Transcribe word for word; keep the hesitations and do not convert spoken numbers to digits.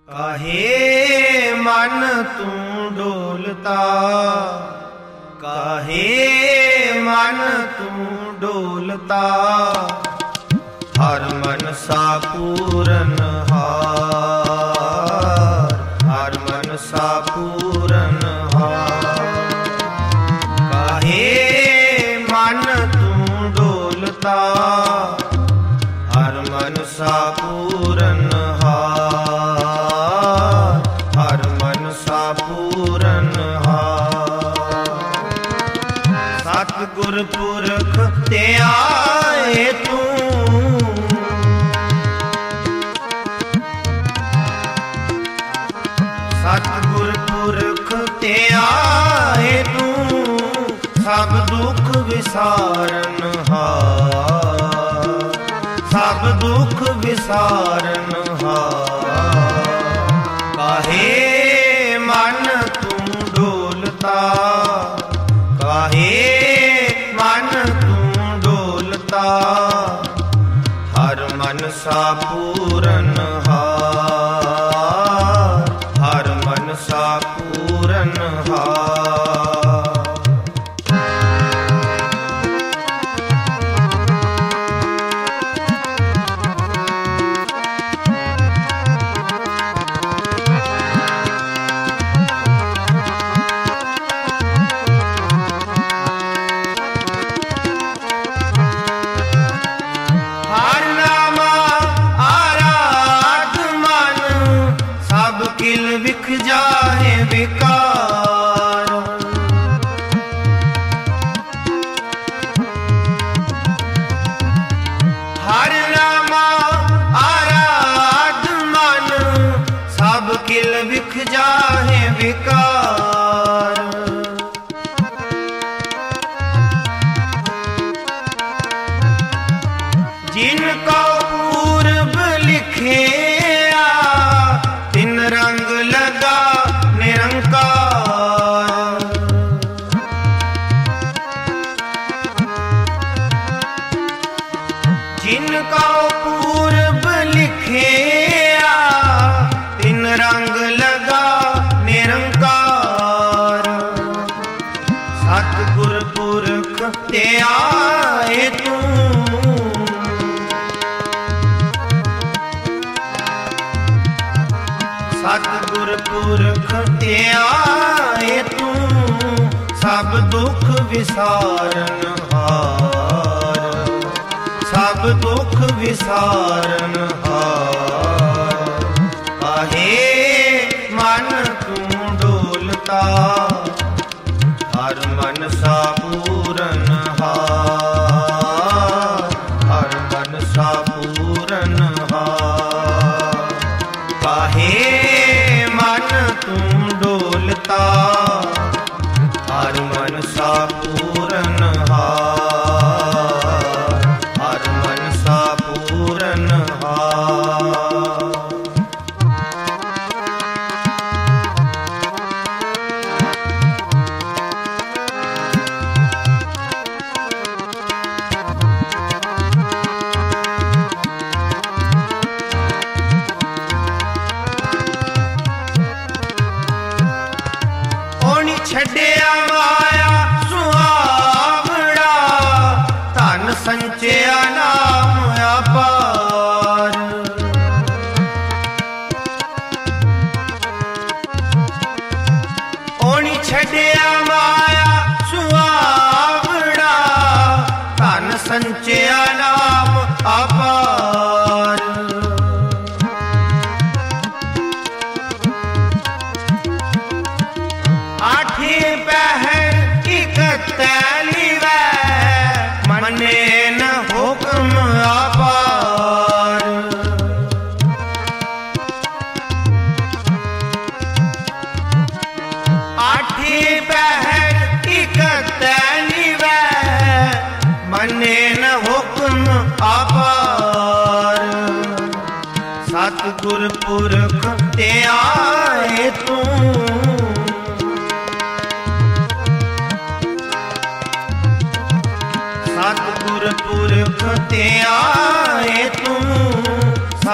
ਕਾਹੇ ਮਨ ਤੂੰ ਡੋਲਤਾ, ਕਾਹੇ ਮਨ ਤੂੰ ਡੋਲਤਾ, ਹਰ ਮਨਸਾ ਪੂਰਨ ਹਾਰ, ਹਰ ਮਨਸਾ ਪੂਰਨ ਹਾਰ। ਕਾਹੇ ਮਨ ਤੂੰ ਡੋਲਤਾ, ਹਰ ਮਨਸਾ ਪੂਰਨ ਹਾਰ, ਹਰ ਮਨਸਾ ਪੂਰਨ ਹਾਰ। ਸਤਿਗੁਰ ਪੁਰਖ ਤੇ ਆਏ ਤੂੰ, ਸਤਿਗੁਰ ਪੁਰਖ ਤੇ ਆਏ ਤੂੰ, ਸਭ ਦੁੱਖ ਵਿਸਾਰਨ ਹਾਰ, ਸਭ ਦੁੱਖ ਵਿਸਾਰਨ ਹਾਰ। ਕਾਹੇ ਮਨ ਤੂੰ ਡੋਲਤਾ, ਕਾਹੇ ਮਨ ਤੂੰ ਡੋਲਤਾ, ਹਰ ਮਨਸਾ ਪੂਰਨ ਹਾਰ, ਹਰ ਮਨਸਾ ਪੂਰਨ ਹਾਰ। ਕਿਲ ਵਿਖ ਜਾਏ ਵਿਕਾਰ, ਹਰ ਨਾਮਾ ਆਰਾਧ ਮਨ, ਸਭ ਕਿਲ ਵਿਖ ਜਾਏ ਵਿਕਾਰ। ਜਿਨ ਕੋ ਪੂਰਬ ਲਿਖਿਆ, ਤਿਨ ਰੰਗ ਲਗਾ ਨਿਰੰਕਾਰ। ਜਿਨ ਕੋ ਪੂਰਬ ਲਿਖਿਆ, ਤਿਨ ਰੰਗ ਲਗਾ ਨਿਰੰਕਾਰ। ਸਤਿਗੁਰ ਪੁਰਖ ਤੇ ਆਏ ਤੂੰ, ਸਤਿਗੁਰ ਪੁਰਖ ਤੇ ਆਏ ਤੂੰ, ਸਭ ਦੁੱਖ ਵਿਸਾਰਨ ਹਾਰ, ਸਭ ਦੁੱਖ ਵਿਸਾਰਨ ਹਾਰ। ਕਾਹੇ ਮਨ ਤੂੰ ਡੋਲਤਾ, ਹਰ ਮਨਸਾ ਪੂਰਨ ਹਾਰ, ਹਰ ਮਨਸਾ ਪੂਰਨ ਹਾਰ। ਕਾਹੇ ਮਨ ਤੂੰ ਡੋਲਤਾ, ਹਰ ਮਨਸਾ ਪੂਰਨ ਹਾਰ, ਹਰ ਮਨਸਾ ਪੂਰਨ ਹਾਰ। ਛੱਡਿਆ ਮਾਇਆ ਸੁਹਾਵੜਾ, ਧਨ ਸੰਚਿਆ ਨਾਮ ਅਪਾਰ। ਓਣੀ ਛੱਡਿਆ ਮਾਇਆ ਸੁਹਾਵੜਾ, ਧਨ ਸੰਚਿਆ ਨਾਮ ਅਪਾਰ। ਆਠੀ ਪਹਿਰ ਇਕੱਤਲੀ ਵੈ, ਮੰਨੇ ਨ ਹੁਕਮ ਅਪਾਰ। ਆਠੀ ਪਹਿਰ ਇਕੱਤਲੀ ਵੈ, ਮੰਨੇ ਨ ਹੁਕਮ ਅਪਾਰ। ਸਤਿਗੁਰ ਪੁਰਖ ਤੇ ਆਏ ਤੂੰ, ਸਤਿਗੁਰ ਪੁਰਖ ਤੇ ਆਏ ਤੂੰ,